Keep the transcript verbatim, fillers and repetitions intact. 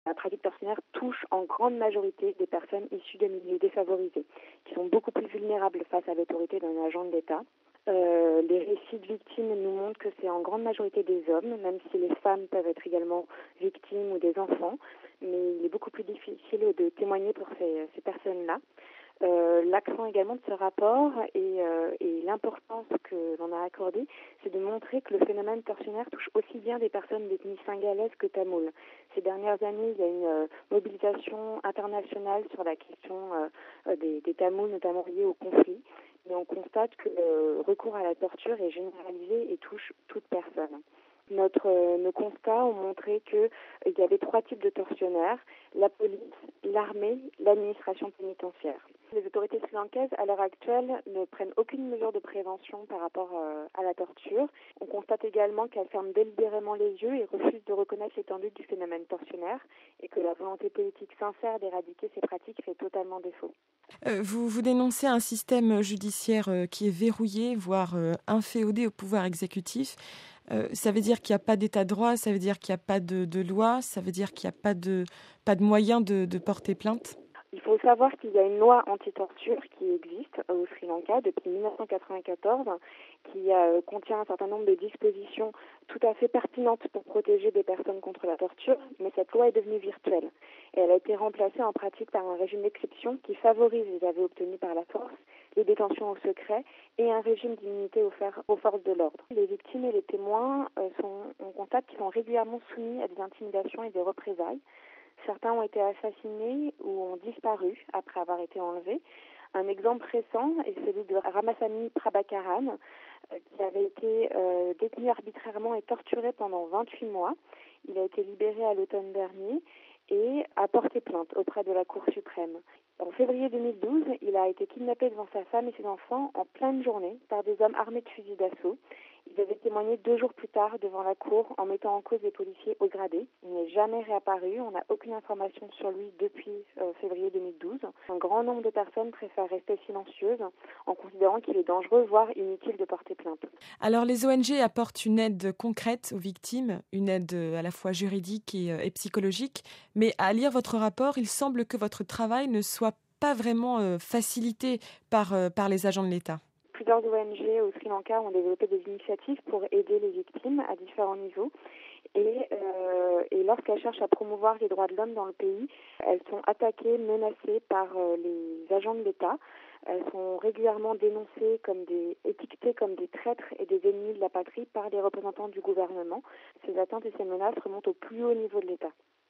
La pratique tortionnaire touche en grande majorité des personnes issues de milieux défavorisés, qui sont beaucoup plus vulnérables face à l'autorité d'un agent de l'État. Euh, les récits de victimes nous montrent que c'est en grande majorité des hommes, même si les femmes peuvent être également victimes ou des enfants, mais il est beaucoup plus difficile de témoigner pour ces, ces personnes-là. Euh, l'accent également de ce rapport et, euh, et l'importance que l'on a accordée, c'est de montrer que le phénomène tortionnaire touche aussi bien des personnes d'ethnie singalaise que tamoule. Ces dernières années, il y a une euh, mobilisation internationale sur la question euh, des, des Tamouls, notamment liée au conflit. Mais on constate que le recours à la torture est généralisé et touche toute personne. Notre, euh, nos constats ont montré qu'il euh, y avait trois types de tortionnaires, la police, l'armée, l'administration pénitentiaire. Les autorités sri-lankaises, à l'heure actuelle, ne prennent aucune mesure de prévention par rapport euh, à la torture. On constate également qu'elles ferment délibérément les yeux et refusent de reconnaître l'étendue du phénomène tortionnaire et que la volonté politique sincère d'éradiquer ces pratiques fait totalement défaut. Euh, vous, vous dénoncez un système judiciaire euh, qui est verrouillé, voire euh, inféodé au pouvoir exécutif. Euh, ça veut dire qu'il n'y a pas d'état de droit, ça veut dire qu'il n'y a pas de, de loi, ça veut dire qu'il n'y a pas de, pas de moyen de, de porter plainte. Il faut savoir qu'il y a une loi anti-torture qui existe au Sri Lanka depuis dix-neuf cent quatre-vingt-quatorze, qui euh, contient un certain nombre de dispositions tout à fait pertinentes pour protéger des personnes contre la torture, mais cette loi est devenue virtuelle. Et elle a été remplacée en pratique par un régime d'exception qui favorise les aveux obtenus par la force, les détentions au secret et un régime d'immunité offert aux forces de l'ordre. Les victimes et les témoins euh, sont, on constate qu'ils sont régulièrement soumis à des intimidations et des représailles. Certains ont été assassinés ou ont disparu après avoir été enlevés. Un exemple récent est celui de Ramasamy Prabhakaran, euh, qui avait été euh, détenu arbitrairement et torturé pendant vingt-huit mois. Il a été libéré à l'automne dernier et a porté plainte auprès de la Cour suprême. En février deux mille douze, il a été kidnappé devant sa femme et ses enfants en pleine journée par des hommes armés de fusils d'assaut. Il avait témoigné deux jours plus tard devant la cour en mettant en cause les policiers au gradé. Il n'est jamais réapparu. On n'a aucune information sur lui depuis euh, février deux mille douze. Un grand nombre de personnes préfèrent rester silencieuses en considérant qu'il est dangereux, voire inutile de porter plainte. Alors les O N G apportent une aide concrète aux victimes, une aide à la fois juridique et, et psychologique, mais à lire votre rapport, il semble que votre travail ne soit pas vraiment euh, facilité par, euh, par les agents de l'État. Plusieurs O N G au Sri Lanka ont développé des initiatives pour aider les victimes à différents niveaux. Et, euh, et lorsqu'elles cherchent à promouvoir les droits de l'homme dans le pays, elles sont attaquées, menacées par euh, les agents de l'État. Elles sont régulièrement dénoncées comme des, étiquetées comme des traîtres et des ennemis de la patrie par les représentants du gouvernement. Ces atteintes et ces menaces remontent au plus haut niveau de l'État.